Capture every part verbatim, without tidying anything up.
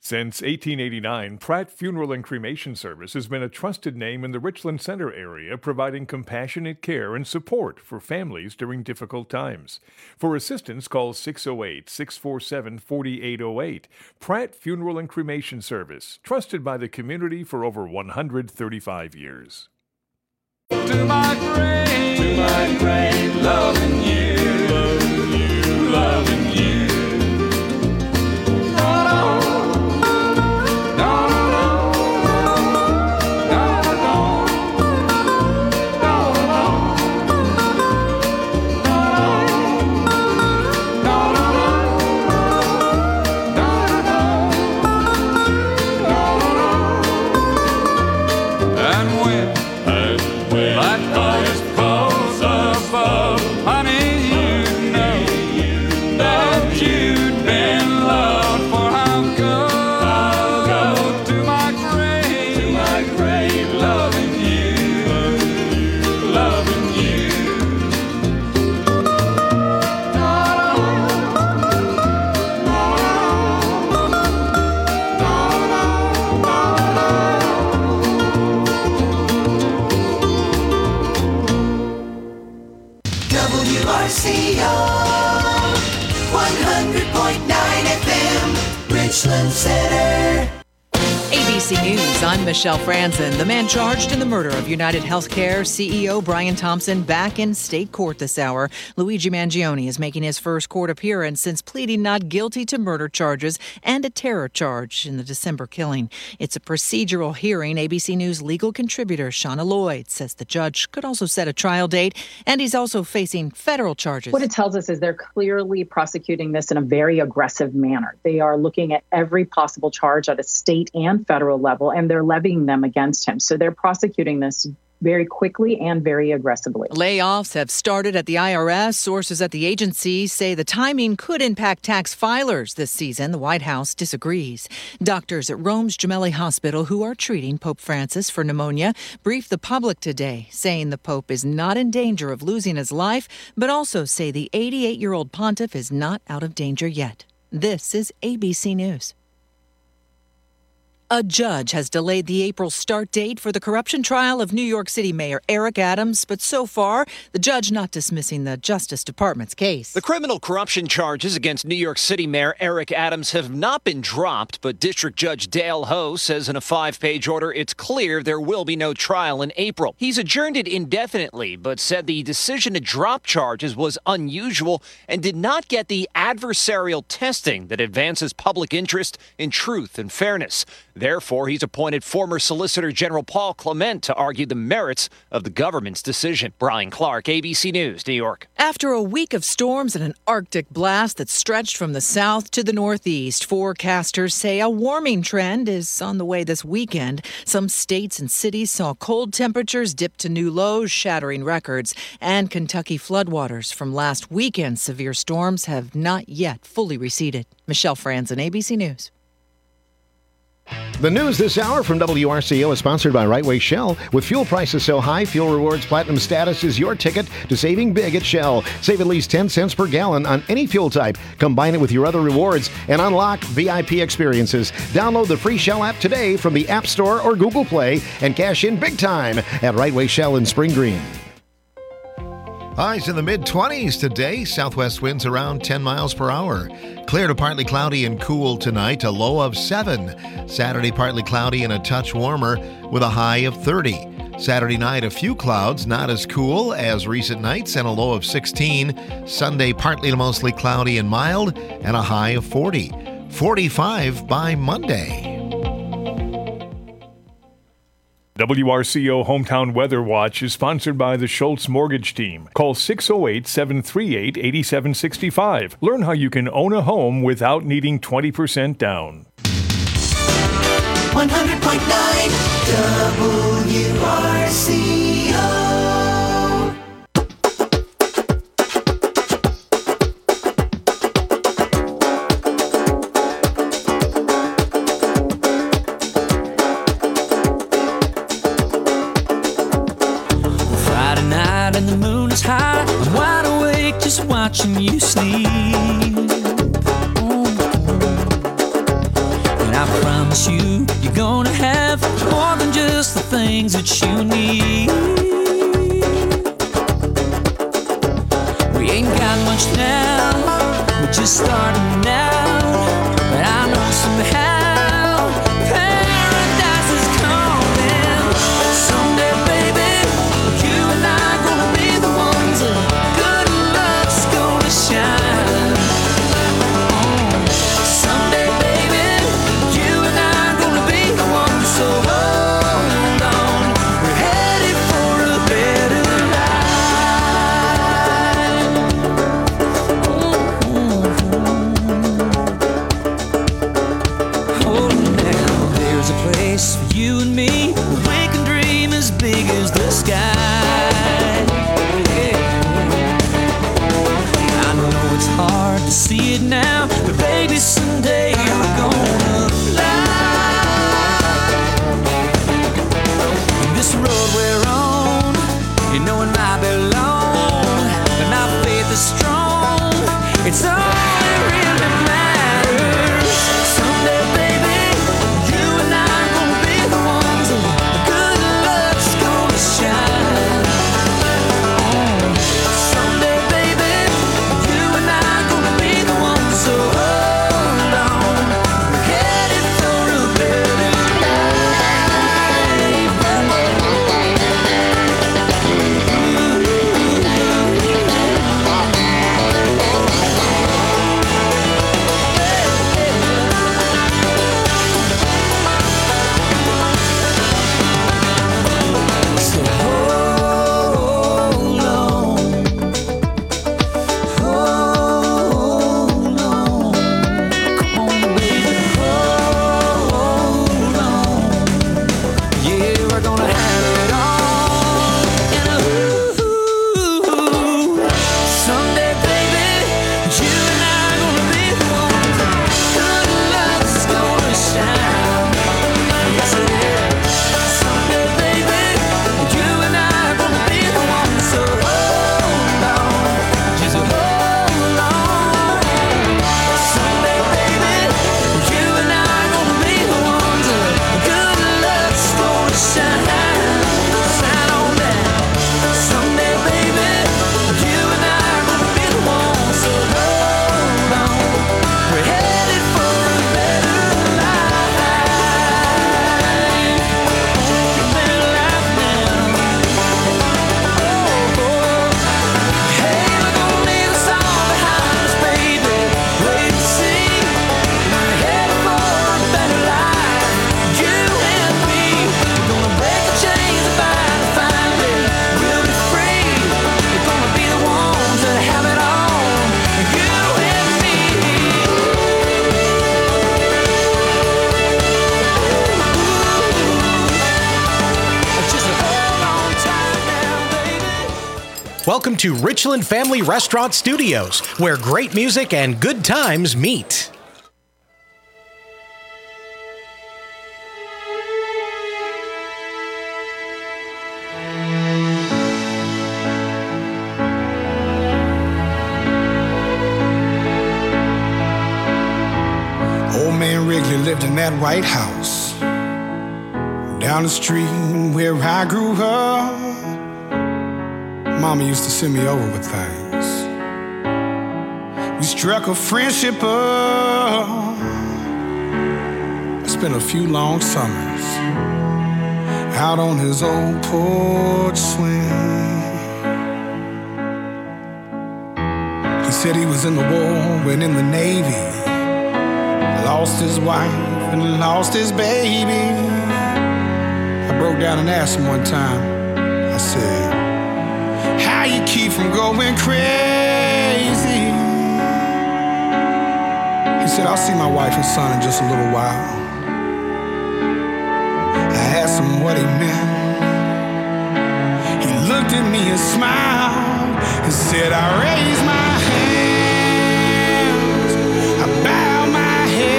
Since eighteen eighty-nine, Pratt Funeral and Cremation Service has been a trusted name in the Richland Center area, providing compassionate care and support for families during difficult times. For assistance, call six oh eight, six four seven, four eight oh eight. Pratt Funeral and Cremation Service, trusted by the community for over one hundred thirty-five years. To my grave, to my grave, loving you, loving you, loving you. Richland Center. A B C News, I'm Michelle Franzen. The man charged in the murder of United Healthcare C E O Brian Thompson back in state court this hour. Luigi Mangione is making his first court appearance since pleading not guilty to murder charges and a terror charge in the December killing. It's a procedural hearing. A B C News legal contributor Shauna Lloyd says the judge could also set a trial date, and he's also facing federal charges. What it tells us is they're clearly prosecuting this in a very aggressive manner. They are looking at every possible charge at a state and federal level, and they're levying them against him. So they're prosecuting this very quickly and very aggressively. Layoffs have started at the I R S. Sources at the agency say the timing could impact tax filers this season. The White House disagrees. Doctors at Rome's Gemelli Hospital, who are treating Pope Francis for pneumonia, briefed the public today, saying the Pope is not in danger of losing his life, but also say the eighty-eight-year-old pontiff is not out of danger yet. This is A B C News. A judge has delayed the April start date for the corruption trial of New York City Mayor Eric Adams, but so far, the judge not dismissing the Justice Department's case. The criminal corruption charges against New York City Mayor Eric Adams have not been dropped, but District Judge Dale Ho says in a five-page order it's clear there will be no trial in April. He's adjourned it indefinitely, but said the decision to drop charges was unusual and did not get the adversarial testing that advances public interest in truth and fairness. Therefore, he's appointed former Solicitor General Paul Clement to argue the merits of the government's decision. Brian Clark, A B C News, New York. After a week of storms and an Arctic blast that stretched from the south to the northeast, forecasters say a warming trend is on the way this weekend. Some states and cities saw cold temperatures dip to new lows, shattering records. And Kentucky floodwaters from last weekend's severe storms have not yet fully receded. Michelle Franzen, A B C News. The news this hour from W R C O is sponsored by Right Way Shell. With fuel prices so high, Fuel Rewards Platinum status is your ticket to saving big at Shell. Save at least ten cents per gallon on any fuel type. Combine it with your other rewards and unlock V I P experiences. Download the free Shell app today from the App Store or Google Play and cash in big time at Right Way Shell in Spring Green. Highs in the mid-twenties today. Southwest winds around ten miles per hour. Clear to partly cloudy and cool tonight, a low of seven. Saturday, partly cloudy and a touch warmer with a high of thirty. Saturday night, a few clouds, not as cool as recent nights, and a low of sixteen. Sunday, partly to mostly cloudy and mild, and a high of forty. forty-five by Monday. W R C O Hometown Weather Watch is sponsored by the Schultz Mortgage Team. Call six oh eight, seven three eight, eight seven six five. Learn how you can own a home without needing twenty percent down. one hundred point nine W R C O. And the moon is high, I'm wide awake just watching you sleep. Oh. And I promise you, you're gonna have more than just the things that you need. We ain't got much now, we're just starting out, but I know somehow paradise is coming. Someday, baby, you and I are gonna be the ones that good luck's gonna shine. Someday, baby, you and I are gonna be the ones, so hold on, we're headed for a better place for you and me, where we can dream as big as the sky. Yeah. I know it's hard to see it now, but baby, someday you're gonna fly. And this road we're on, you know it might be long, but my faith is strong. It's all that really matters. Someday, baby, you and I shine. Someday, baby, you and I are gonna be the ones, so hold on, we're headed for a better Welcome to Richland Family Restaurant Studios, where great music and good times meet. Old man Wrigley lived in that White House down the street where I grew up. Mama used to send me over with things. We struck a friendship up. I spent a few long summers out on his old porch swing. He said he was in the war, went in the Navy, lost his wife and lost his baby. I broke down and asked him one time, I said, how you keep from going crazy? He said, I'll see my wife and son in just a little while. I asked him what he meant. He looked at me and smiled and said, I raise my hands, I bow my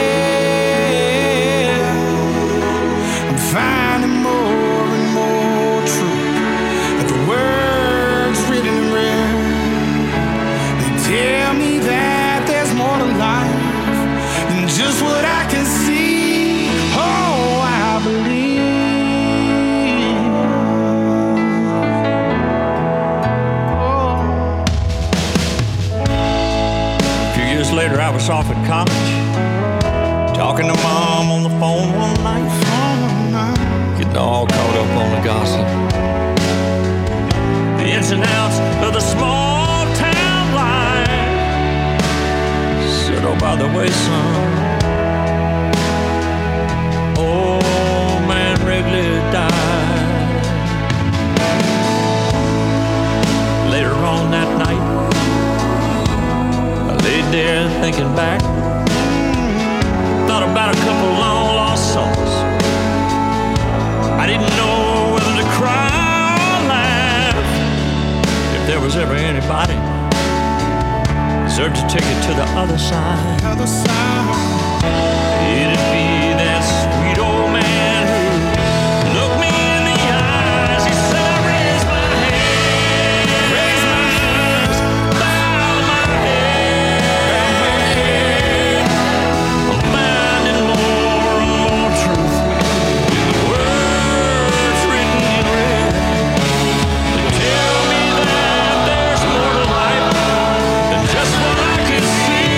head. I'm finding more and more truth that the words written in red. They tell me that there's more to life than just what I can see. Oh, us off at college. Talking to Mom on the phone one night. Getting all caught up on the gossip. The ins and outs of the small town life. Said, oh, by the way, son, old man Wrigley died. Later on that night, I laid there thinking back. Thought about a couple long lost souls. I didn't know whether to cry or laugh. If there was ever anybody deserved to take it to the other side, other side. It'd be that sweet old man who looked me in the eyes. He said, I raise my hand, raise my hands, bow my head. I'm finding more and more truth in the words written in red. They tell me that there's more to life than just what I can see.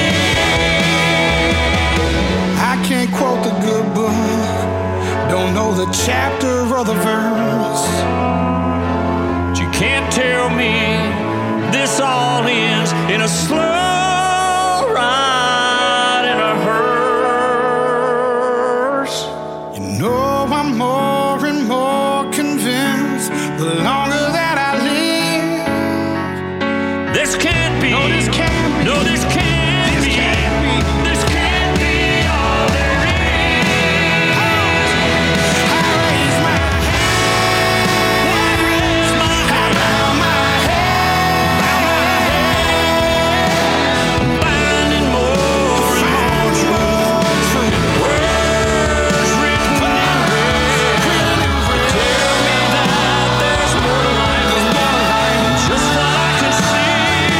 I can't quote the good book, don't know the chapter or the verse. But you can't tell me this all ends in a slow ride in a hearse. You know I'm more and more convinced the longer that I live. This can't be. No, this can't be. No, this can't This be. can't be. This can't be all there is. I raise my hand, Raise my hand, bow my head, bow my head. finding more and more truth. Words written in red. Tell me that there's more to life than just what I can see.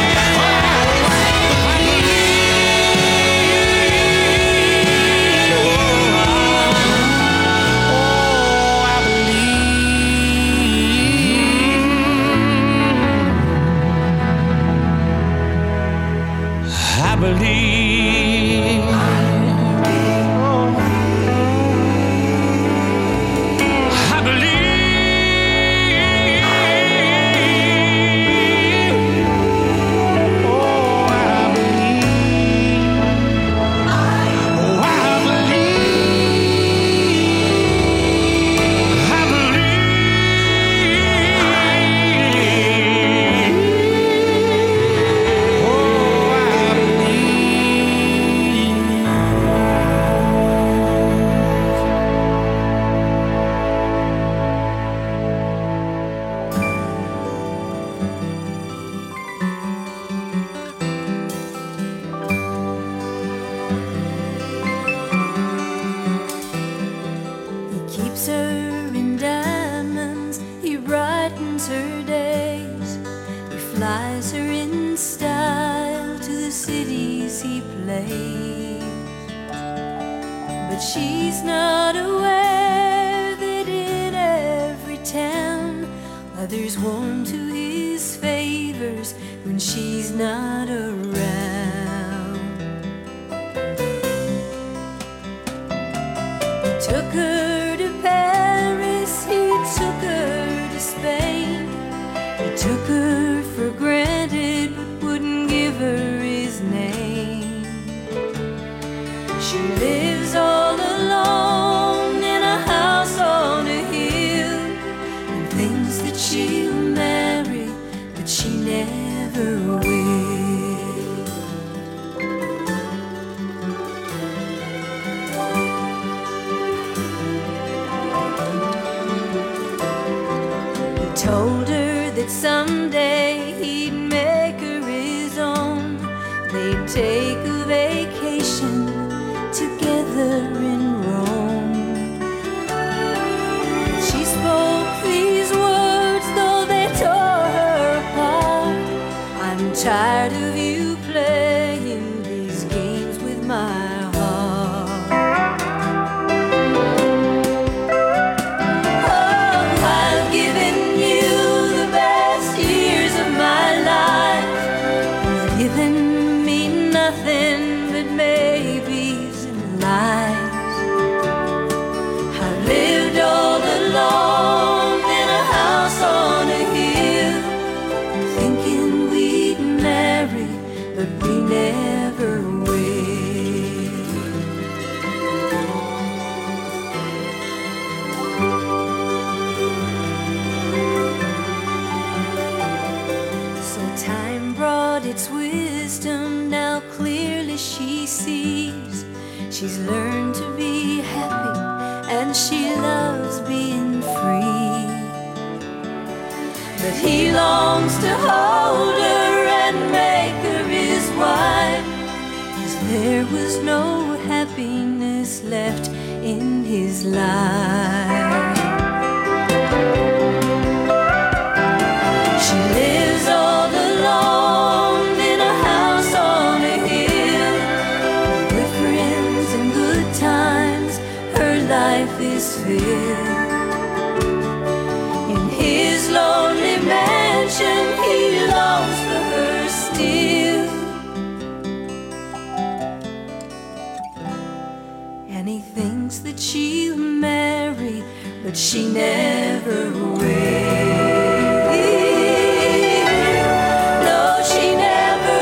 Oh, I I believe. I believe. Oh, I believe. Oh, I believe. I believe. Oh, I He keeps her in diamonds, he brightens her days. He flies her in style to the cities he plays. But she's not aware that in every town others warm to his favors when she's not around. He took her to Paris, he took her to Spain. He took her for granted but wouldn't give her his name. She lives all alone in a house on a hill and thinks that she'll marry, but she never will. He told her that someday he'd make her his own. They'd take a vacation together in Rome. She spoke these words though they tore her apart. I'm tired of you playing these games with my heart. Oh, I've given you the best years of my life. You've given me nothing but and she loves being free. But he longs to hold her and make her his wife, 'cause there was no happiness left in his life. She lives all alone in a house on a hill, with friends and good times her life is filled. In his lonely mansion he longs for her still, and he thinks that she'll marry, but she never will. No, she never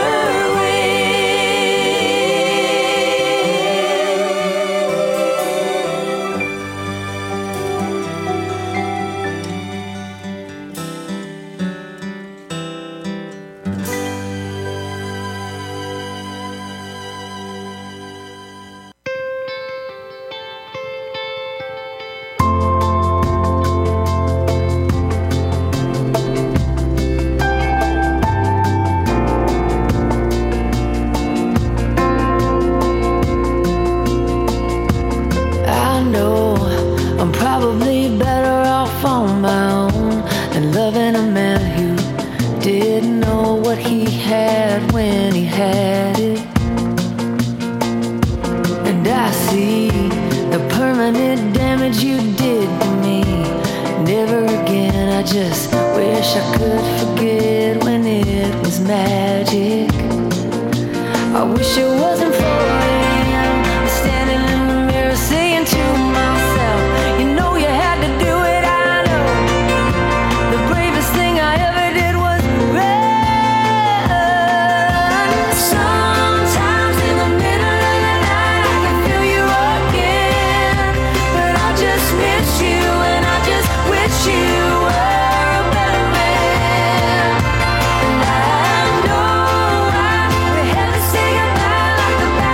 the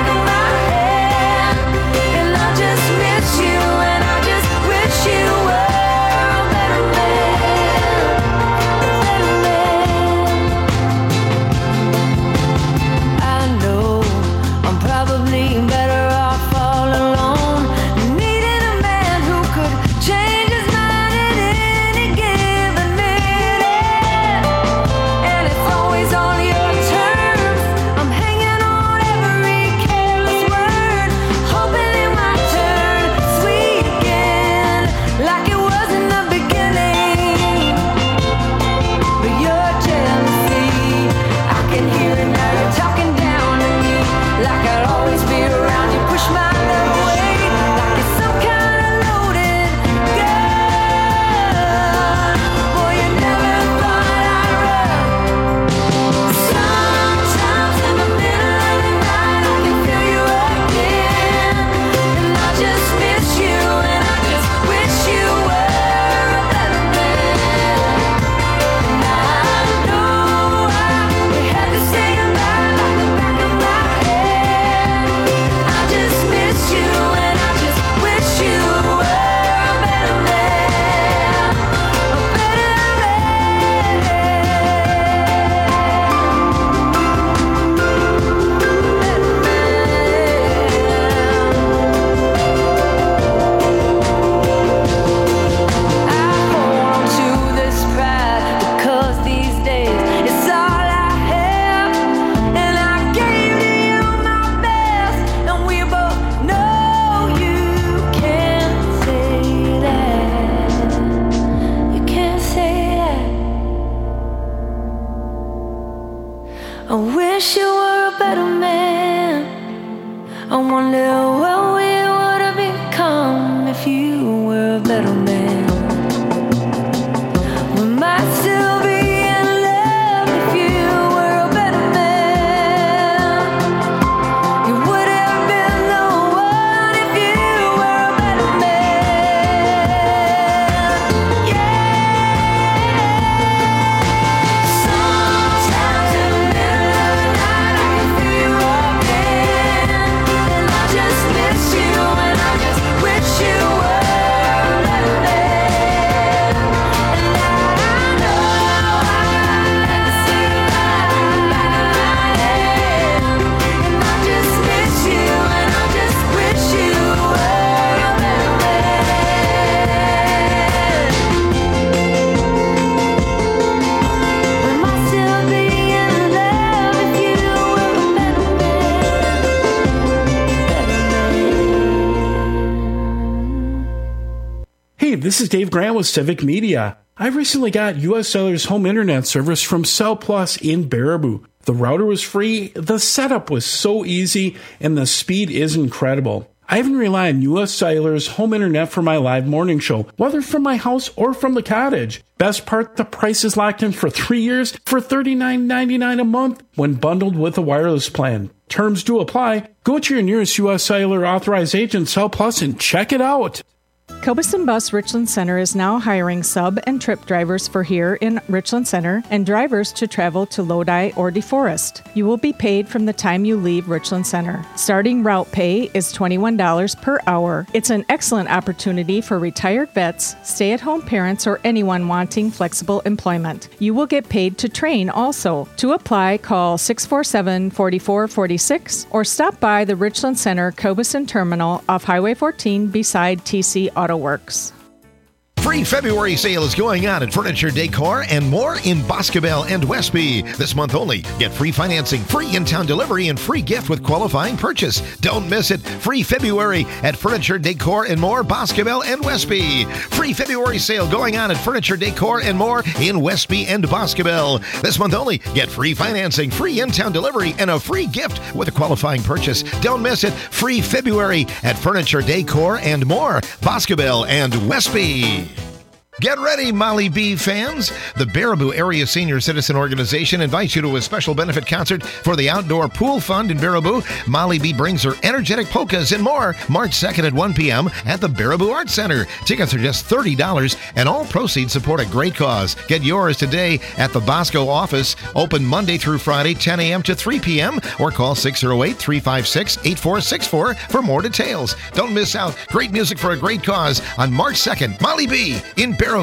this is Dave Grant with Civic Media. I recently got U S Cellular's home internet service from Cell Plus in Baraboo. The router was free, the setup was so easy, and the speed is incredible. I even rely on U S Cellular's home internet for my live morning show, whether from my house or from the cottage. Best part, the price is locked in for three years for thirty-nine ninety-nine a month when bundled with a wireless plan. Terms do apply. Go to your nearest U S Cellular authorized agent, Cell Plus, and check it out. Cobus Bus Richland Center is now hiring sub and trip drivers for here in Richland Center and drivers to travel to Lodi or DeForest. You will be paid from the time you leave Richland Center. Starting route pay is twenty-one dollars per hour. It's an excellent opportunity for retired vets, stay-at-home parents, or anyone wanting flexible employment. You will get paid to train also. To apply, call six four seven, four four four six or stop by the Richland Center Cobuson Terminal off Highway fourteen beside T C Auto Works. Free February sale is going on at Furniture Decor and more in Boscobel and Westby. This month only. Get free financing, free in-town delivery, and free gift with qualifying purchase. Don't miss it. Free February at Furniture Decor and more, Boscobel and Westby. Free February sale going on at Furniture Decor and more in Westby and Boscobel. This month only. Get free financing, free in-town delivery, and a free gift with a qualifying purchase. Don't miss it. Free February at Furniture Decor and more, Boscobel and Westby. Get ready, Molly B fans! The Baraboo Area Senior Citizen Organization invites you to a special benefit concert for the Outdoor Pool Fund in Baraboo. Molly B brings her energetic polkas and more March second at one p.m. at the Baraboo Arts Center. Tickets are just thirty dollars and all proceeds support a great cause. Get yours today at the Bosco office, open Monday through Friday, ten a.m. to three p.m. or call six oh eight, three five six, eight four six four for more details. Don't miss out. Great music for a great cause on March second. Molly B in Baraboo.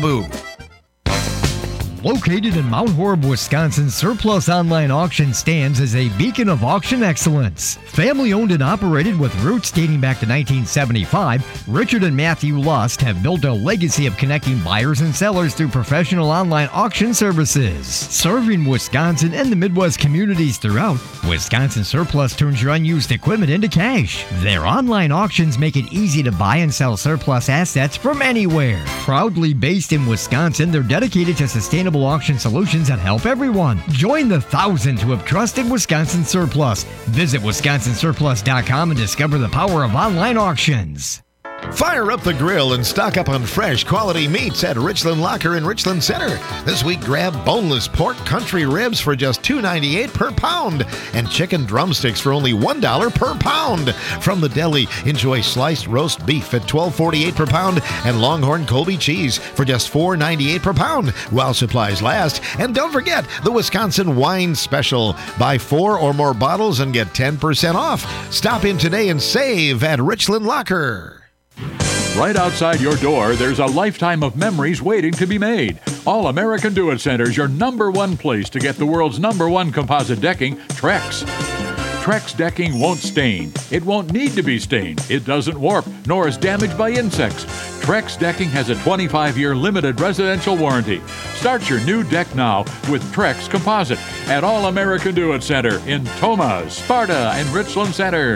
Located in Mount Horeb, Wisconsin, Surplus Online Auction stands as a beacon of auction excellence. Family owned and operated with roots dating back to nineteen seventy-five, Richard and Matthew Lust have built a legacy of connecting buyers and sellers through professional online auction services. Serving Wisconsin and the Midwest communities throughout, Wisconsin Surplus turns your unused equipment into cash. Their online auctions make it easy to buy and sell surplus assets from anywhere. Proudly based in Wisconsin, they're dedicated to sustainable auction solutions that help everyone. Join the thousands who have trusted Wisconsin Surplus. Visit wisconsin surplus dot com and discover the power of online auctions. Fire up the grill and stock up on fresh quality meats at Richland Locker in Richland Center. This week, grab boneless pork country ribs for just two ninety-eight per pound and chicken drumsticks for only one dollar per pound. From the deli, enjoy sliced roast beef at twelve forty-eight per pound and Longhorn Colby cheese for just four ninety-eight per pound while supplies last. And don't forget the Wisconsin Wine Special. Buy four or more bottles and get ten percent off. Stop in today and save at Richland Locker. Right outside your door, there's a lifetime of memories waiting to be made. All American Do-It Center is your number one place to get the world's number one composite decking, Trex. Trex decking won't stain. It won't need to be stained. It doesn't warp, nor is damaged by insects. Trex decking has a twenty-five year limited residential warranty. Start your new deck now with Trex Composite at All American Do-It Center in Thomas, Sparta, and Richland Center.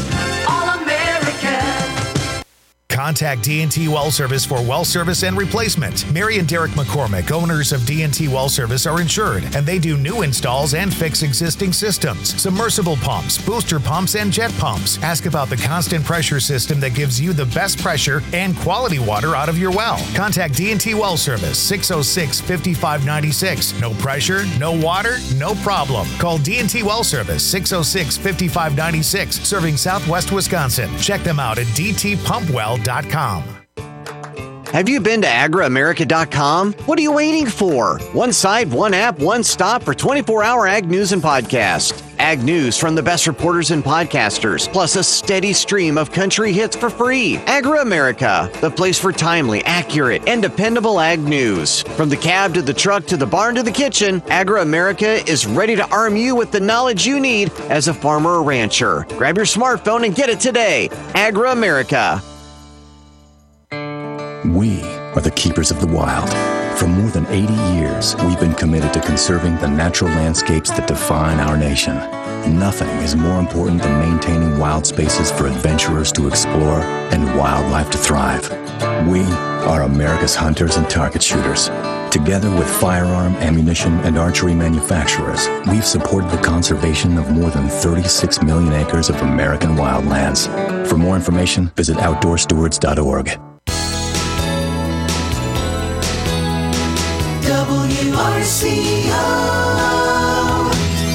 Contact D and T Well Service for well service and replacement. Mary and Derek McCormick, owners of D and T Well Service, are insured, and they do new installs and fix existing systems, submersible pumps, booster pumps, and jet pumps. Ask about the constant pressure system that gives you the best pressure and quality water out of your well. Contact D and T Well Service, six oh six, five five nine six. No pressure, no water, no problem. Call D and T Well Service, six oh six, five five nine six, serving Southwest Wisconsin. Check them out at d t pump well dot com. Have you been to agra america dot com? What are you waiting for? One site, one app, one stop for twenty-four hour ag news and podcast. Ag news from the best reporters and podcasters, plus a steady stream of country hits for free. Agra America, the place for timely, accurate, and dependable ag news. From the cab to the truck to the barn to the kitchen, Agra America is ready to arm you with the knowledge you need as a farmer or rancher. Grab your smartphone and get it today. Agra America. We are the keepers of the wild. For more than eighty years, we've been committed to conserving the natural landscapes that define our nation. Nothing is more important than maintaining wild spaces for adventurers to explore and wildlife to thrive. We are America's hunters and target shooters. Together with firearm, ammunition, and archery manufacturers, we've supported the conservation of more than thirty-six million acres of American wildlands. For more information, visit outdoor stewards dot org. W R C O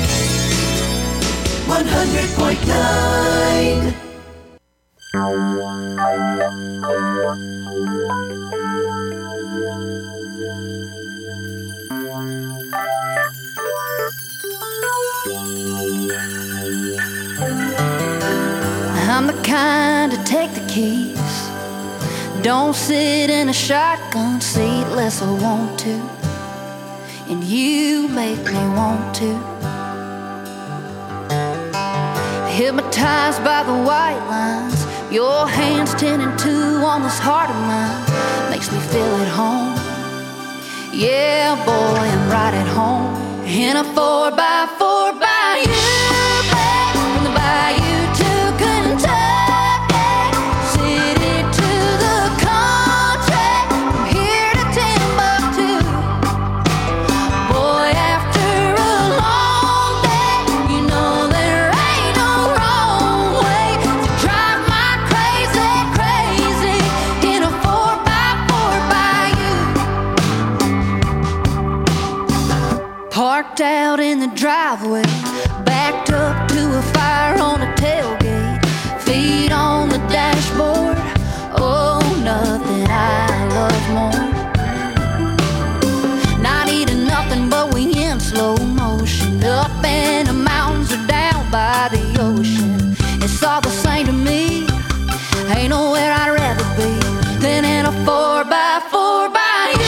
one hundred point nine. I'm the kind to take the keys. Don't sit in a shotgun seat unless I want to. And you make me want to. Hypnotized by the white lines, your hands ten and two on this heart of mine makes me feel at home. Yeah, boy, I'm right at home in a four by four by you, babe, from the bayou to Kentucky, city to the country, from here to Timbuktu. Boy, after a long day, you know there ain't no wrong way to drive my crazy, crazy in a four by four by you. Parked out in the driveway, backed up to a fire on a tailgate, feet on the dashboard. Oh, nothing I love more. Not eating nothing, but we in slow motion, up in the mountains or down by the ocean. It's all the same to me. Ain't nowhere I'd rather be than in a four by four by you.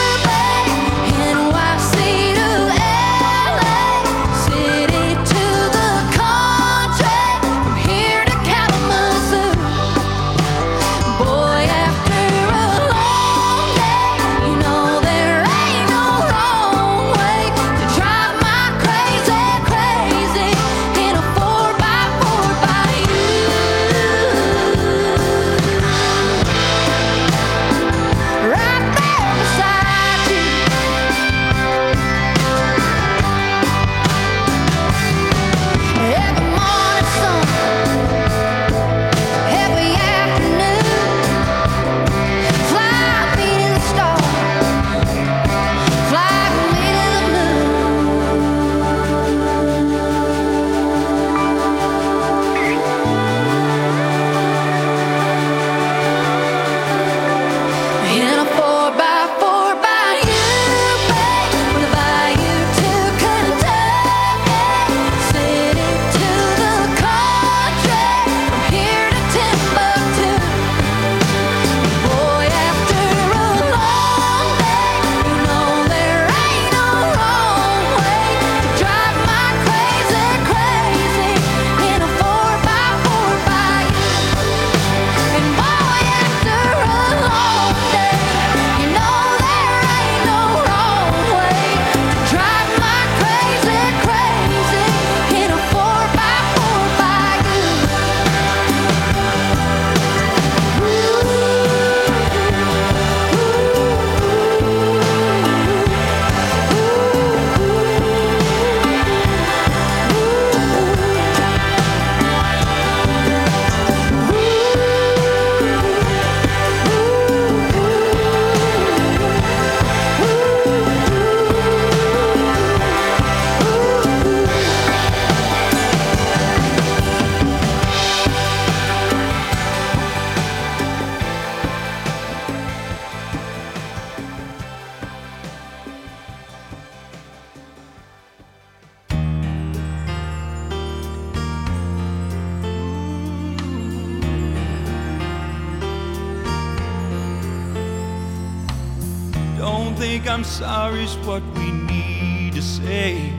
I'm sorry's what we need to say.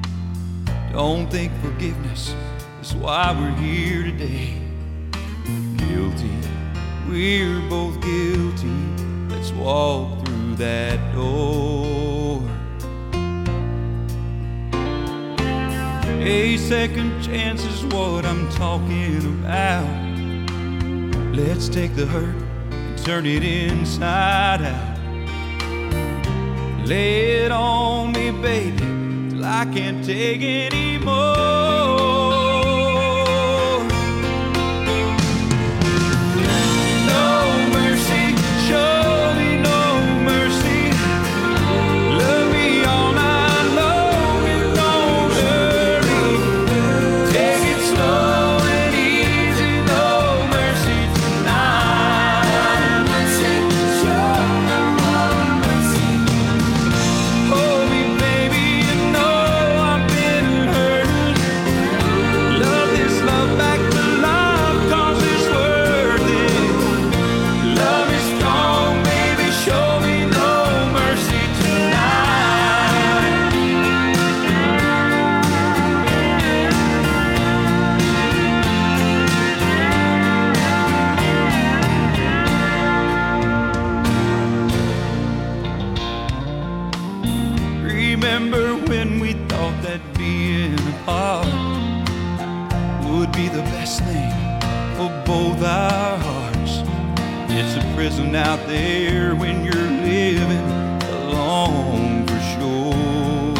Don't think forgiveness is why we're here today. Guilty, we're both guilty. Let's walk through that door. A second chance is what I'm talking about. Let's take the hurt and turn it inside out. Lay it on me, baby, till I can't take anymore. Prison out there when you're living alone for sure.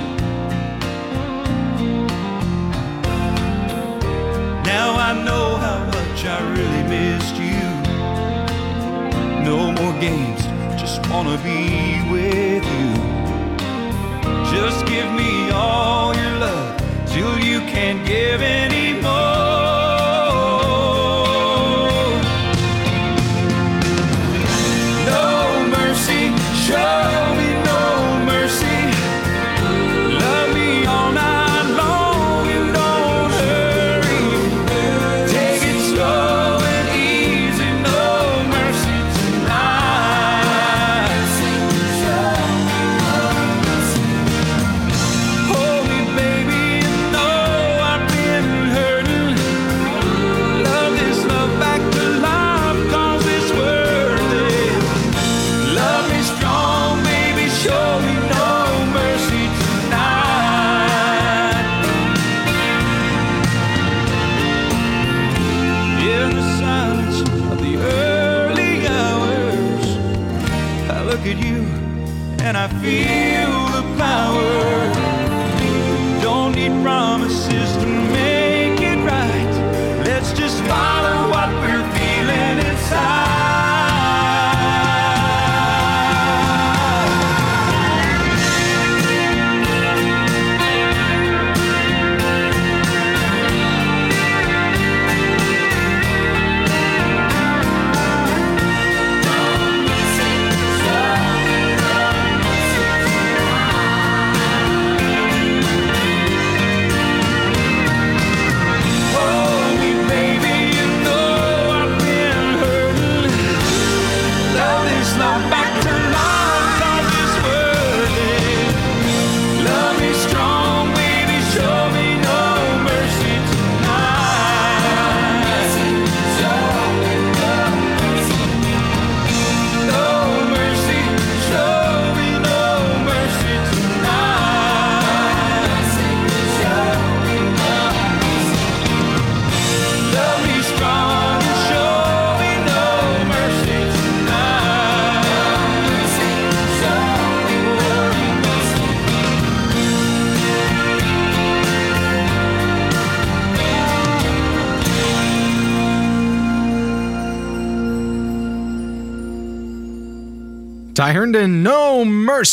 Now I know how much I really missed you. No more games, just wanna be with you. Just give me all your love till you can't give any more. Show me no mercy. Love me all night long and don't hurry. Take it slow and easy, no mercy tonight. Hold me, baby, you know I've been hurting. Love this love back to life, 'cause it's worth it. Love me strong, baby, show me no mercy tonight. In the silence of the early hours, I look at you and I feel the power. Don't need promises to make it right. Let's just follow what we're feeling inside. Ty Herndon, No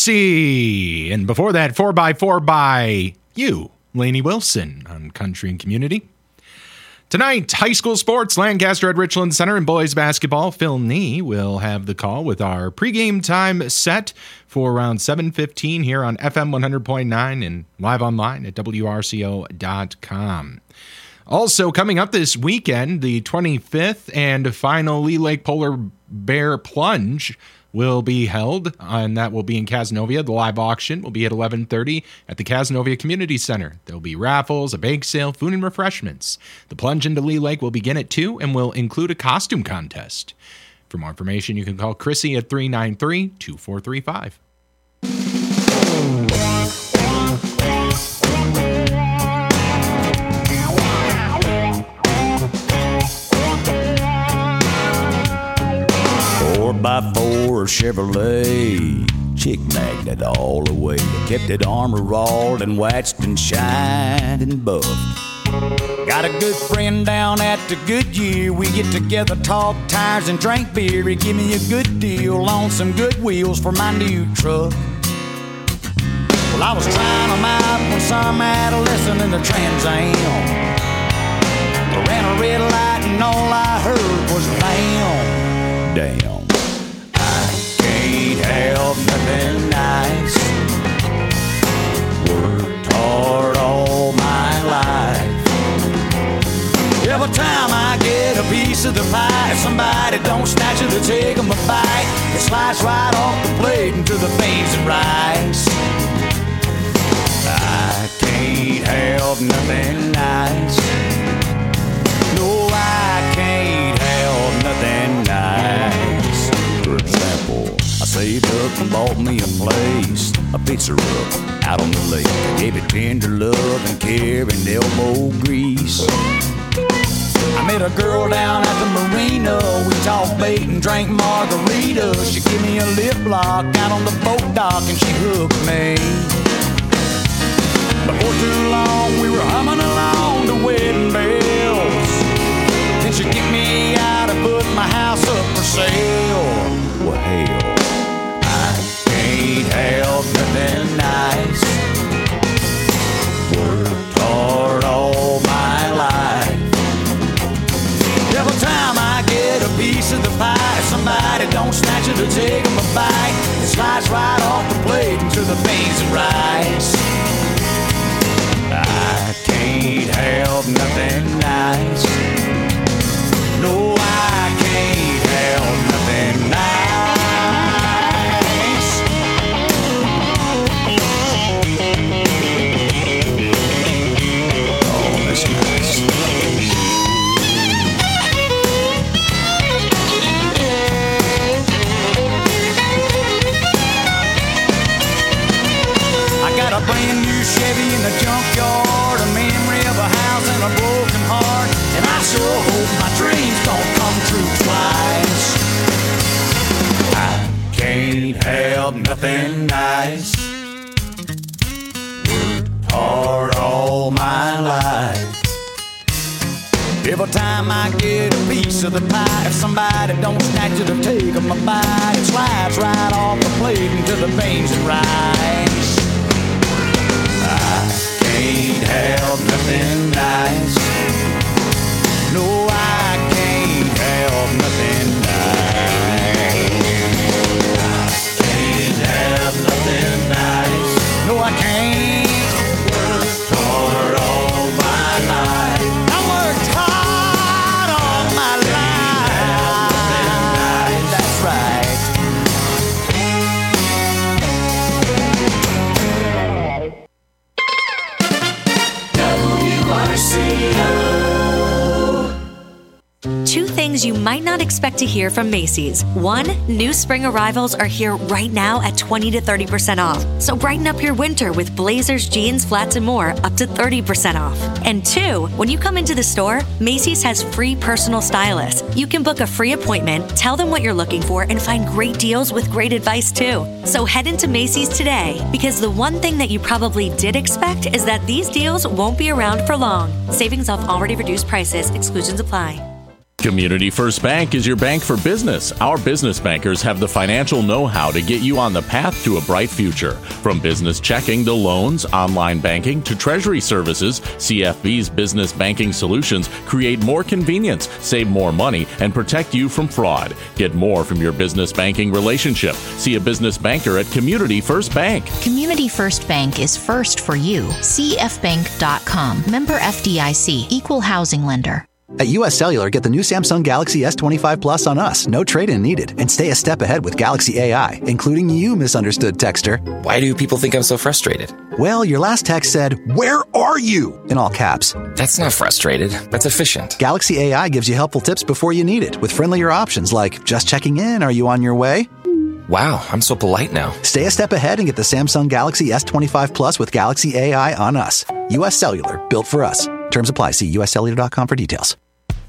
Mercy. And before that, four by four by you, Lainey Wilson on Country and Community. Tonight, high school sports, Lancaster at Richland Center, and boys basketball. Phil Nee will have the call with our pregame time set for around seven fifteen here on F M one hundred point nine and live online at W R C O dot com. Also, coming up this weekend, the twenty-fifth and final Lee Lake Polar Bear Plunge will be held, and that will be in Cazenovia. The live auction will be at eleven thirty at the Cazenovia Community Center. There will be raffles, a bake sale, food and refreshments. The plunge into Lee Lake will begin at two and will include a costume contest. For more information, you can call Chrissy at three nine three, two four three five. by four Chevrolet, chick magnet all the way. Kept it armor rolled and waxed and shined and buffed. Got a good friend down at the Goodyear. We get together, talk tires, and drink beer. He give me a good deal on some good wheels for my new truck. Well, I was trying them out when some adolescent in the Trans Am ran a red light and all I heard was damn, damn. I can't help nothing nice. Worked hard all my life. Every time I get a piece of the pie, if somebody don't snatch it or take them a bite, it slides right off the plate into the beans and rice. I can't help nothing nice. No, I can't help nothing nice. For example, I saved up and bought me a place, a pizza up out on the lake. I gave it tender love and care and elbow grease. I met a girl down at the marina. We talked bait and drank margaritas. She gave me a lip lock out on the boat dock and she hooked me. Before too long we were humming along to wedding bells. Then she kicked me out and put my house up for sale. Well, hell, I can't help nothing nice. Worked hard all my life. Every time I get a piece of the pie, if somebody don't snatch it or take them a bite, it slides right off the plate into the beans and rice. I can't help nothing nice. No, I can't help nothing nice. Oh, that's nice. I got a brand new Chevy in the junkyard, a memory of a house and a broken heart, and I sure hope my dreams don't come true twice. I can't help nothing nice. Worked hard all my life. Every time I get a piece of the pie, if somebody don't snatch it or take them a bite, it slides right off the plate into the beans and rice. I can't help nothing nice. No, I can't help nothing nice. I can't help nothing nice. No, I can't. Worked hard all my life. I worked hard all my life. That's right. W R C O. Two things you might not expect to hear from Macy's. One, new spring arrivals are here right now at twenty to thirty percent off. So brighten up your winter with blazers, jeans, flats, and more up to thirty percent off. And two, when you come into the store, Macy's has free personal stylists. You can book a free appointment, tell them what you're looking for, and find great deals with great advice too. So head into Macy's today, because the one thing that you probably did expect is that these deals won't be around for long. Savings off already reduced prices. Exclusions apply. Community First Bank is your bank for business. Our business bankers have the financial know-how to get you on the path to a bright future. From business checking to loans, online banking to treasury services, C F B's business banking solutions create more convenience, save more money, and protect you from fraud. Get more from your business banking relationship. See a business banker at Community First Bank. Community First Bank is first for you. C F bank dot com. Member F D I C. Equal housing lender. At U S Cellular, get the new Samsung Galaxy S twenty-five Plus on us. No trade-in needed. And stay a step ahead with Galaxy A I, including you, misunderstood texter. Why do people think I'm so frustrated? Well, your last text said, "Where are you?" in all caps. That's not frustrated. That's efficient. Galaxy A I gives you helpful tips before you need it, with friendlier options like, "Just checking in, are you on your way?" Wow, I'm so polite now. Stay a step ahead and get the Samsung Galaxy S twenty-five Plus with Galaxy A I on us. U S Cellular, built for us. Terms apply. See U S cellular dot com for details.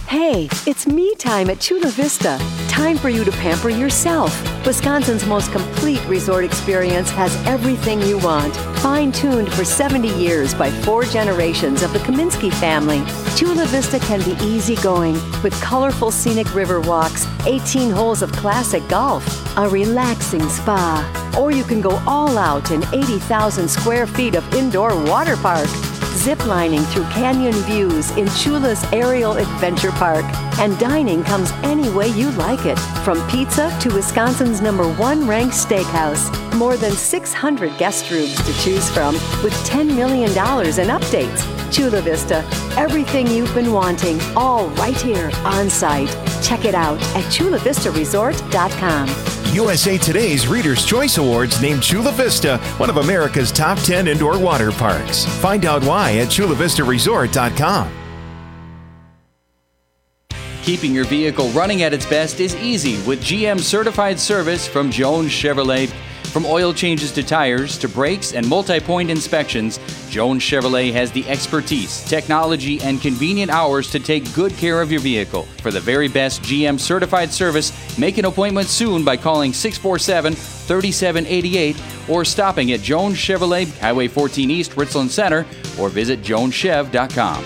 Hey, it's me time at Chula Vista. Time for you to pamper yourself. Wisconsin's most complete resort experience has everything you want. Fine-tuned for seventy years by four generations of the Kaminsky family. Chula Vista can be easygoing with colorful scenic river walks, eighteen holes of classic golf, a relaxing spa. Or you can go all out in eighty thousand square feet of indoor water park. Ziplining through canyon views in Chula's Aerial Adventure Park. And dining comes any way you like it, from pizza to Wisconsin's number one ranked steakhouse. More than six hundred guest rooms to choose from, with ten million dollars in updates. Chula Vista, everything you've been wanting, all right here on site. Check it out at chula vista resort dot com. U S A Today's Reader's Choice Awards named Chula Vista one of America's top ten indoor water parks. Find out why at chula vista resort dot com. Keeping your vehicle running at its best is easy with G M certified service from Jones Chevrolet. From oil changes to tires to brakes and multi-point inspections, Jones Chevrolet has the expertise, technology, and convenient hours to take good care of your vehicle. For the very best G M certified service, make an appointment soon by calling six four seven, three seven eight eight or stopping at Jones Chevrolet, Highway fourteen East, Richland Center, or visit jones chev dot com.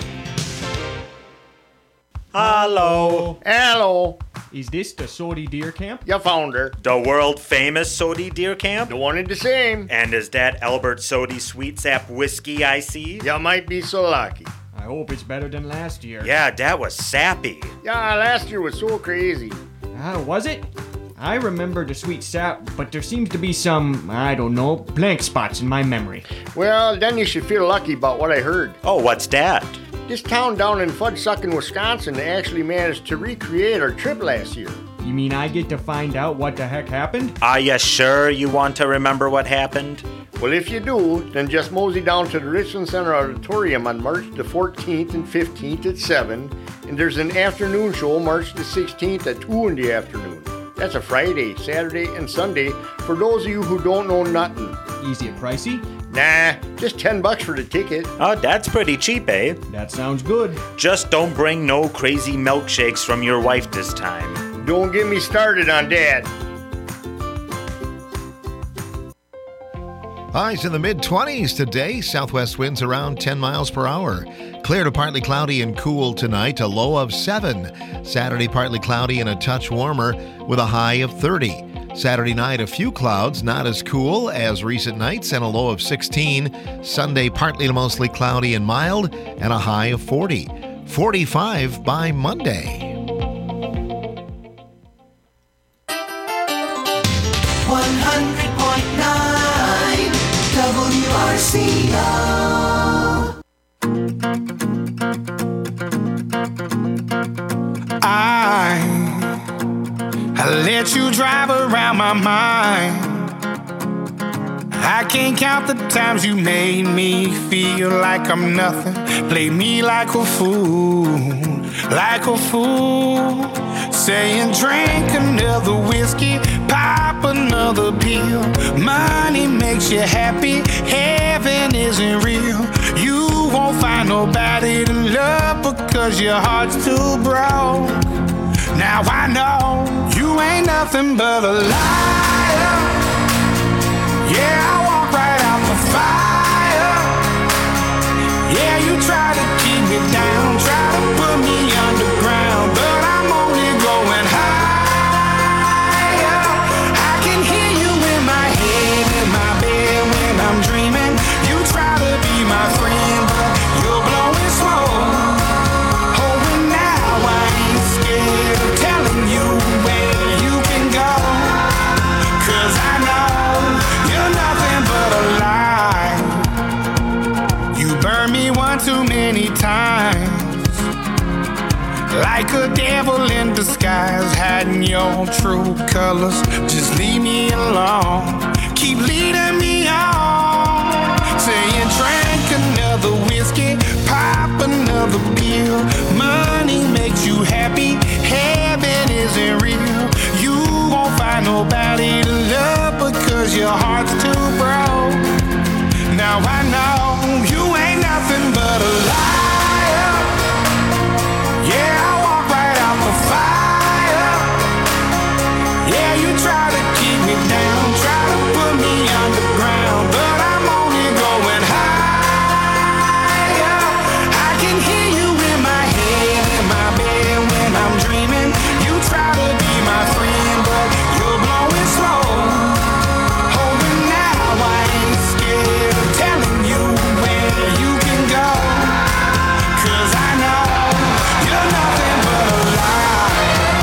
Hello. Hello. Is this the Sody Deer Camp? You found her. The world famous Sody Deer Camp? The one and the same. And is that Albert Sody Sweet Sap Whiskey I see? You might be so lucky. I hope it's better than last year. Yeah, that was sappy. Yeah, last year was so crazy. Ah, uh, was it? I remember the sweet sap, but there seems to be some, I don't know, blank spots in my memory. Well, then you should feel lucky about what I heard. Oh, what's that? This town down in Fudsuckin, Wisconsin actually managed to recreate our trip last year. You mean I get to find out what the heck happened? Are you sure you want to remember what happened? Well, if you do, then just mosey down to the Richland Center Auditorium on March the fourteenth and fifteenth at seven, and there's an afternoon show March the sixteenth at two in the afternoon. That's a Friday, Saturday, and Sunday for those of you who don't know nothing. Easy and pricey? Nah, just ten bucks for the ticket. Oh, that's pretty cheap, eh? That sounds good. Just don't bring no crazy milkshakes from your wife this time. Don't get me started on that. Highs in the mid-twenties today. Southwest winds around ten miles per hour. Clear to partly cloudy and cool tonight, a low of seven. Saturday, partly cloudy and a touch warmer with a high of thirty. Saturday night, a few clouds, not as cool as recent nights, and a low of sixteen. Sunday, partly to mostly cloudy and mild, and a high of forty. forty-five by Monday. one hundred point nine W R C O. I I let you drive around my mind. I can't count the times you made me feel like I'm nothing. Play me like a fool, like a fool. Saying drink another whiskey, pop another pill. Money makes you happy, heaven isn't real. You won't find nobody to love because your heart's too broke. Now I know you ain't nothing but a liar. Yeah, I walk right out the fire. Yeah, you try to keep me down, try to put me underground, but I'm only going higher. I can hear you in my head, in my bed when I'm dreaming. You try to be my friend, but you're blowing smoke. Too many times, like a devil in disguise, hiding your true colors. Just leave me alone, keep leading me on. Saying drink another whiskey, pop another pill. Money makes you happy, heaven isn't real. You won't find nobody to love because your heart's too broke. Now I know you ain't nothing but a liar. Yeah, I walk right Yeah, you try to keep me down, try to put me underground, but I'm only going higher. I can hear you in my head, in my bed when I'm dreaming. You try to be my friend, but you're blowing slow. Oh, but now I ain't scared of telling you where you can go, 'cause I know you're nothing but a lie.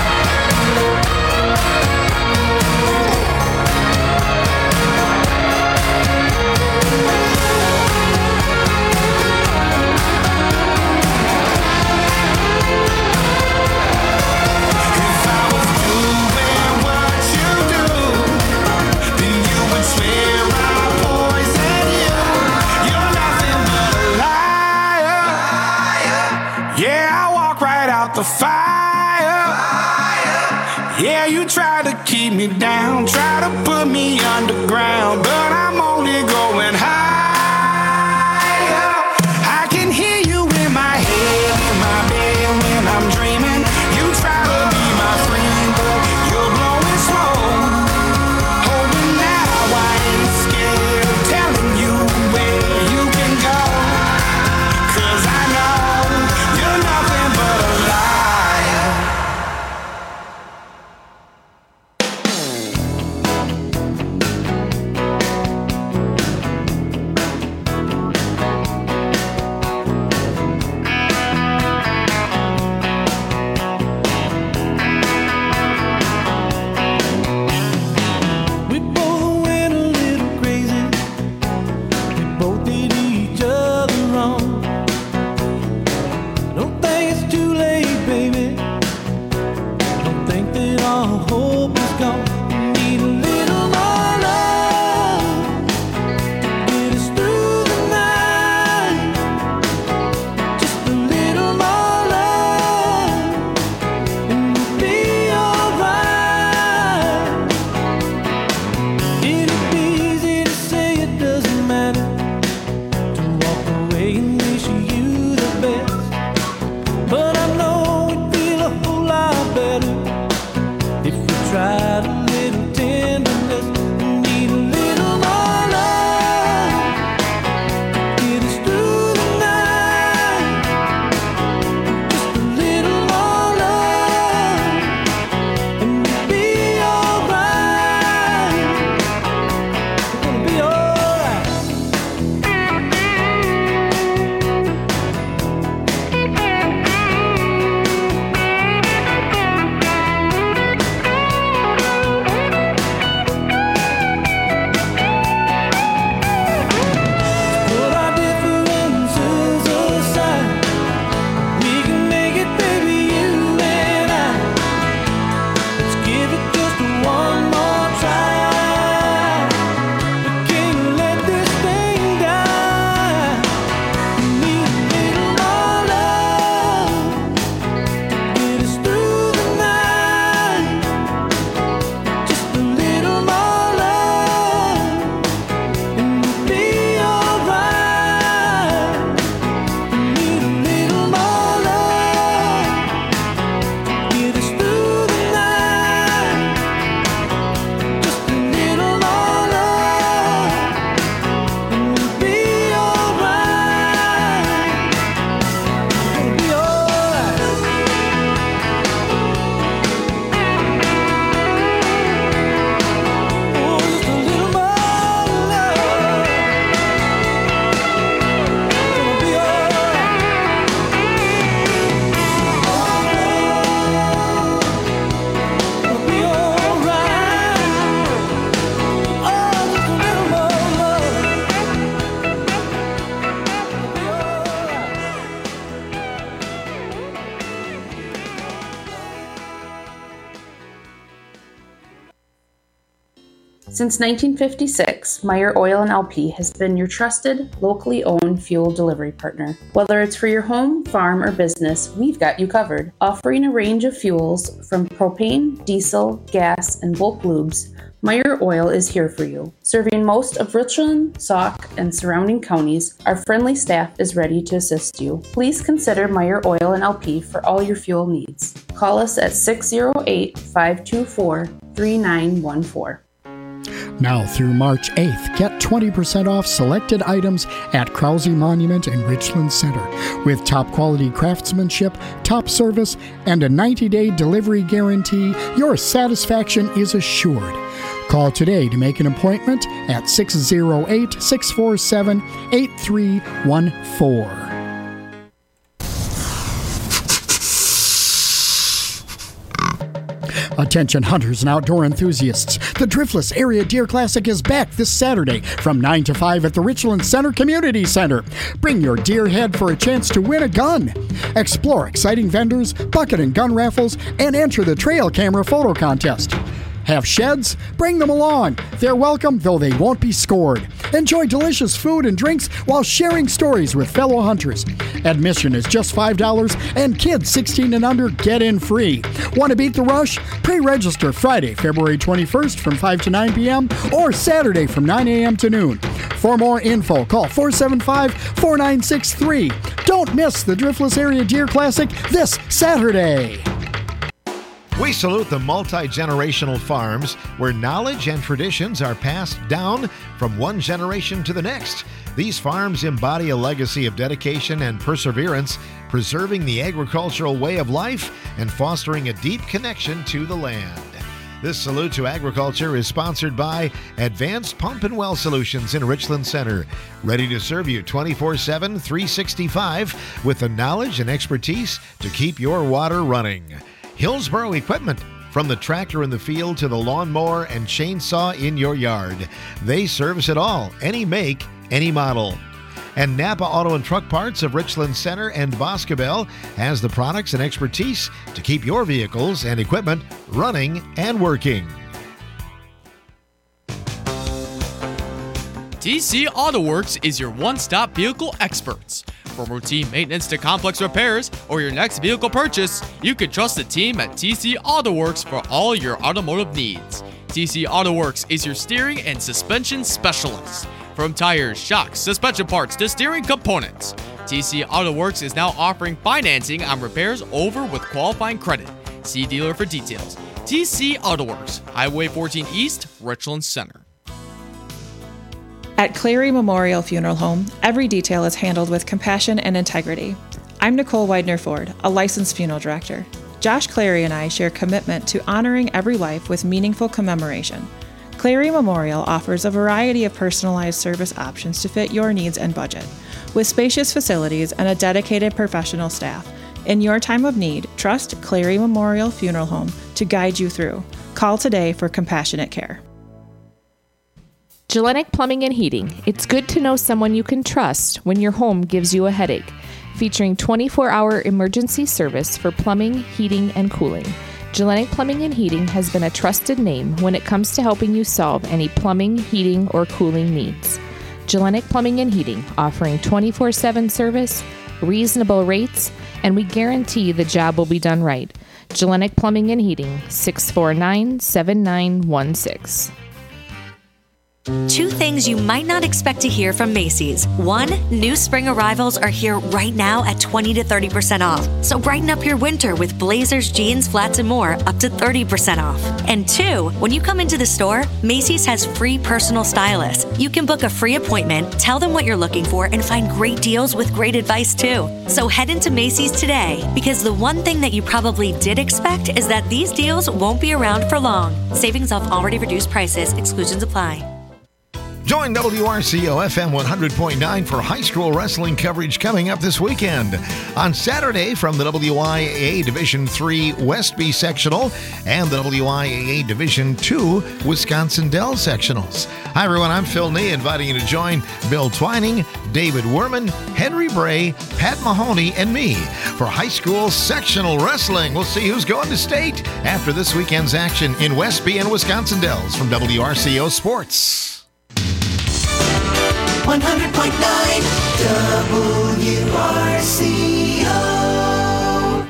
If I was doing what you do, then you would swear I'd poison you. You're nothing but a liar. Yeah, I walk right out the fire. Yeah, you try to keep me down, try to put me underground, but I'm only going higher. I can hear you in my head, in my bed when I'm dreaming. You try to be my friend, but you're blowing slow. Oh, but now I ain't scared of telling you where you can go, 'cause I know you're nothing but a liar. We both went a little crazy. We both did each other wrong. Don't think it's too late, baby. Don't think that all hope is gone. We need a little more love. Get us through the night. Just a little more love, and we'll be alright. It'd be easy to say it doesn't matter, to walk away and wish you the best. But I know it'd feel a whole lot better if we tried a little tenderness. We need a little more love, get us through the night. Just a little more love, and we'll be alright. We're gonna be alright. Put our differences aside. We can make it, baby, you and I. Let's give it just one more try. We can't let this thing die. We need a little more love, get us through the night. Just a little more love, and we'll be alright. We need a little more love, get us through the night. Just a little more love, and we'll be alright. We'll be alright. Oh, just a little more love. Gonna be alright. Gonna be alright. Oh, just a little more love. Be alright. Since nineteen fifty-six, Meyer Oil and L P has been your trusted, locally owned fuel delivery partner. Whether it's for your home, farm, or business, we've got you covered. Offering a range of fuels from propane, diesel, gas, and bulk lubes, Meyer Oil is here for you. Serving most of Richland, Sauk, and surrounding counties, our friendly staff is ready to assist you. Please consider Meyer Oil and L P for all your fuel needs. Call us at six oh eight, five two four, three nine one four. Now through March eighth, get twenty percent off selected items at Krause Monument in Richland Center. With top quality craftsmanship, top service, and a ninety-day delivery guarantee, your satisfaction is assured. Call today to make an appointment at six oh eight, six four seven, eight three one four. Attention hunters and outdoor enthusiasts. The Driftless Area Deer Classic is back this Saturday from nine to five at the Richland Center Community Center. Bring your deer head for a chance to win a gun. Explore exciting vendors, bucket and gun raffles, and enter the trail camera photo contest. Have sheds? Bring them along. They're welcome, though they won't be scored. Enjoy delicious food and drinks while sharing stories with fellow hunters. Admission is just five dollars, and kids sixteen and under get in free. Want to beat the rush? Pre-register Friday, February twenty-first from five to nine p.m. or Saturday from nine a.m. to noon. For more info, call four seven five, four nine six three. Don't miss the Driftless Area Deer Classic this Saturday. We salute the multi-generational farms where knowledge and traditions are passed down from one generation to the next. These farms embody a legacy of dedication and perseverance, preserving the agricultural way of life and fostering a deep connection to the land. This Salute to Agriculture is sponsored by Advanced Pump and Well Solutions in Richland Center, ready to serve you twenty-four seven, three sixty-five with the knowledge and expertise to keep your water running. Hillsboro Equipment, from the tractor in the field to the lawnmower and chainsaw in your yard. They service it all, any make, any model. And Napa Auto and Truck Parts of Richland Center and Boscobel has the products and expertise to keep your vehicles and equipment running and working. T C Auto Works is your one-stop vehicle experts. From routine maintenance to complex repairs or your next vehicle purchase, you can trust the team at T C Auto Works for all your automotive needs. T C Auto Works is your steering and suspension specialist. From tires, shocks, suspension parts to steering components, T C Auto Works is now offering financing on repairs over with qualifying credit. See dealer for details. T C Auto Works, Highway fourteen East, Richland Center. At Clary Memorial Funeral Home, every detail is handled with compassion and integrity. I'm Nicole Widener-Ford, a licensed funeral director. Josh Clary and I share commitment to honoring every life with meaningful commemoration. Clary Memorial offers a variety of personalized service options to fit your needs and budget. With spacious facilities and a dedicated professional staff, in your time of need, trust Clary Memorial Funeral Home to guide you through. Call today for compassionate care. Gellenic Plumbing and Heating. It's good to know someone you can trust when your home gives you a headache. Featuring twenty-four hour emergency service for plumbing, heating, and cooling. Gellenic Plumbing and Heating has been a trusted name when it comes to helping you solve any plumbing, heating, or cooling needs. Gellenic Plumbing and Heating, offering twenty-four seven service, reasonable rates, and we guarantee the job will be done right. Gellenic Plumbing and Heating, six four nine, seven nine one six. Two things you might not expect to hear from Macy's. One, new spring arrivals are here right now at twenty to thirty percent off. So brighten up your winter with blazers, jeans, flats, and more up to thirty percent off. And two, when you come into the store, Macy's has free personal stylists. You can book a free appointment, tell them what you're looking for, and find great deals with great advice too. So head into Macy's today, because the one thing that you probably did expect is that these deals won't be around for long. Savings off already reduced prices. Exclusions apply. Join W R C O F M one hundred point nine for high school wrestling coverage coming up this weekend. On Saturday from the W I A A Division three Westby Sectional and the W I A A Division two Wisconsin Dell Sectionals. Hi everyone, I'm Phil Nee, inviting you to join Bill Twining, David Werman, Henry Bray, Pat Mahoney, and me for high school sectional wrestling. We'll see who's going to state after this weekend's action in Westby and Wisconsin Dells from W R C O Sports. one hundred point nine W R C O.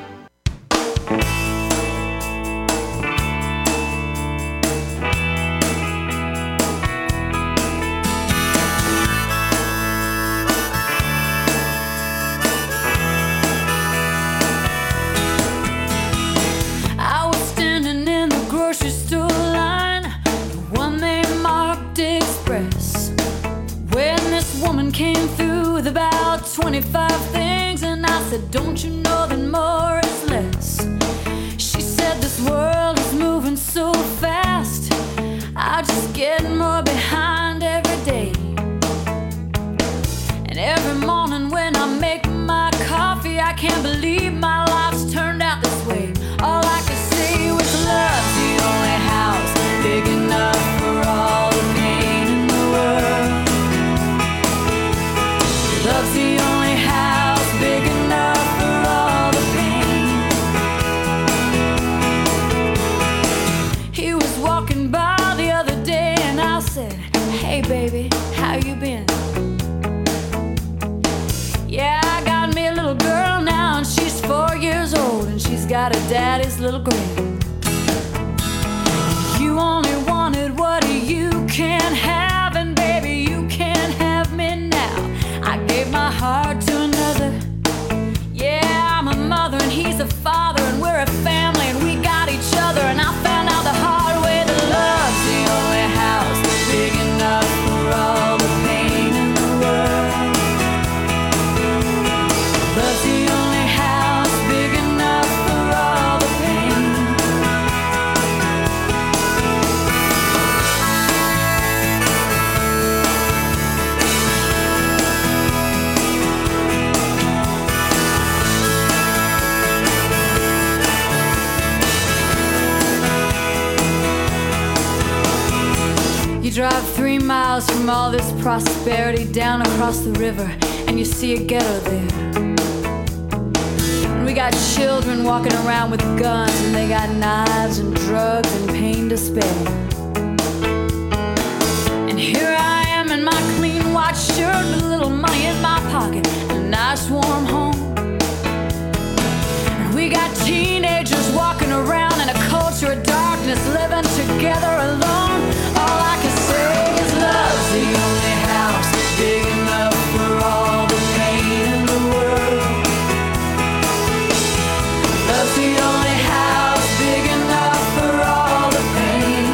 I was standing in the grocery store line, the one they marked Express. When this woman came through with about twenty-five things, and I said, don't you know that more is less? She said, this world is moving so fast, I just get more behind every day. And every morning when I make my coffee, I can't believe my life's turned out this way. All I could say was love's the only house big enough for all the pain in the world. Love's the only house big enough for all the pain. He was walking by the other day and I said, hey baby, how you been? Yeah, I got me a little girl now and she's four years old and she's got a daddy's little grin. You only wanted what you can't have, and baby, you can't have me now. I gave my heart to another. Yeah, I'm a mother and he's a father, and we're a family and we got each other. And I found out the hard way that love's the only house big enough for all the pain in the world. Love's the only house big enough for all the pain. You drive three miles from all this prosperity down across the river, and you see a ghetto there. And we got children walking around with guns, and they got knives and drugs and pain to spare. And here I am in my clean white shirt with a little money in my pocket and a nice warm home. And we got teenagers walking around in a culture of darkness, living together alone. All I can say is love's the only house big enough for all the pain in the world. Love's the only house big enough for all the pain.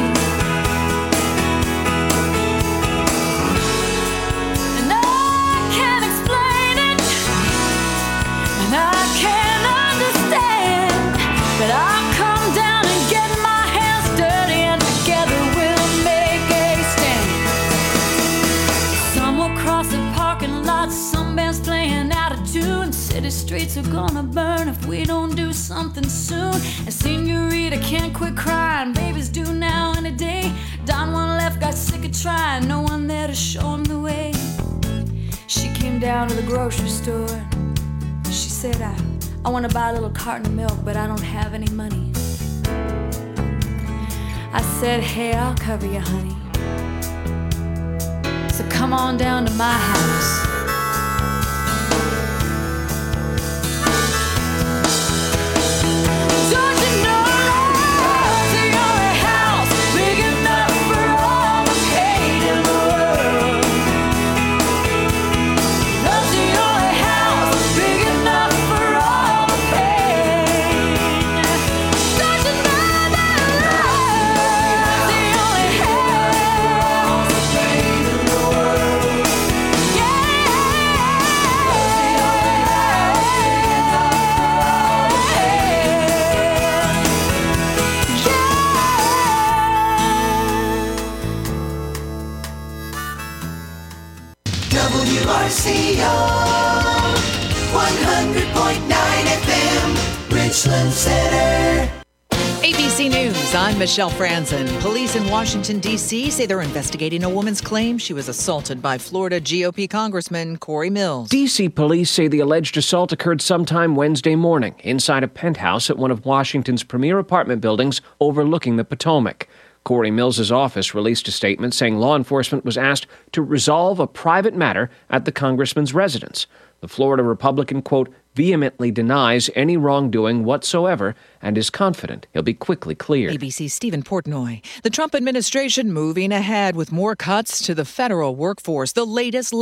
And I can't explain it, and I can't understand, but I'll come down and get my hands dirty, and together we'll make a stand. Some will cross the parking lot, some bands playing out of tune. City streets are gonna burn if we don't do something soon. And Senorita can't quit crying, babies do now and a day. Don one left, got sick of trying, no one there to show him the way. She came down to the grocery store. She said, I, I want to buy a little carton of milk, but I don't have any money. I said, hey, I'll cover you, honey. So come on down to my house. Don't you know love's the only house big enough for all the pain in the world? Love's the only house big enough for all the pain. Don't you know that love's the only house big in the world? Yeah, love's the only house big enough for all the pain. W R C O one hundred point nine F M, Richland Center. A B C News, I'm Michelle Franzen. Police in Washington, D C say they're investigating a woman's claim she was assaulted by Florida G O P Congressman Corey Mills. D C police say the alleged assault occurred sometime Wednesday morning inside a penthouse at one of Washington's premier apartment buildings overlooking the Potomac. Corey Mills' office released a statement saying law enforcement was asked to resolve a private matter at the congressman's residence. The Florida Republican, quote, vehemently denies any wrongdoing whatsoever and is confident he'll be quickly cleared. A B C's Stephen Portnoy. The Trump administration moving ahead with more cuts to the federal workforce. The latest